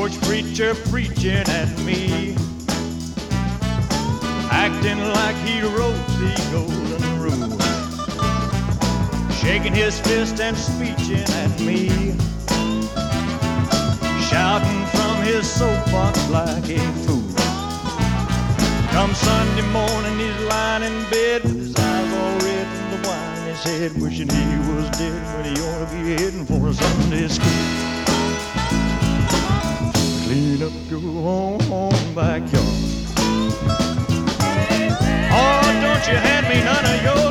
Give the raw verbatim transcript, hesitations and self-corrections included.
porch preacher preaching at me, acting like he wrote the golden rule, shaking his fist and speeching at me, shouting from his soapbox like a fool. Come Sunday morning, he's lying in bed with his eyes all red from the wine in his head, wishing he was dead when he ought to be heading for a Sunday school. Clean up your home backyard. Oh, don't you hand me none of your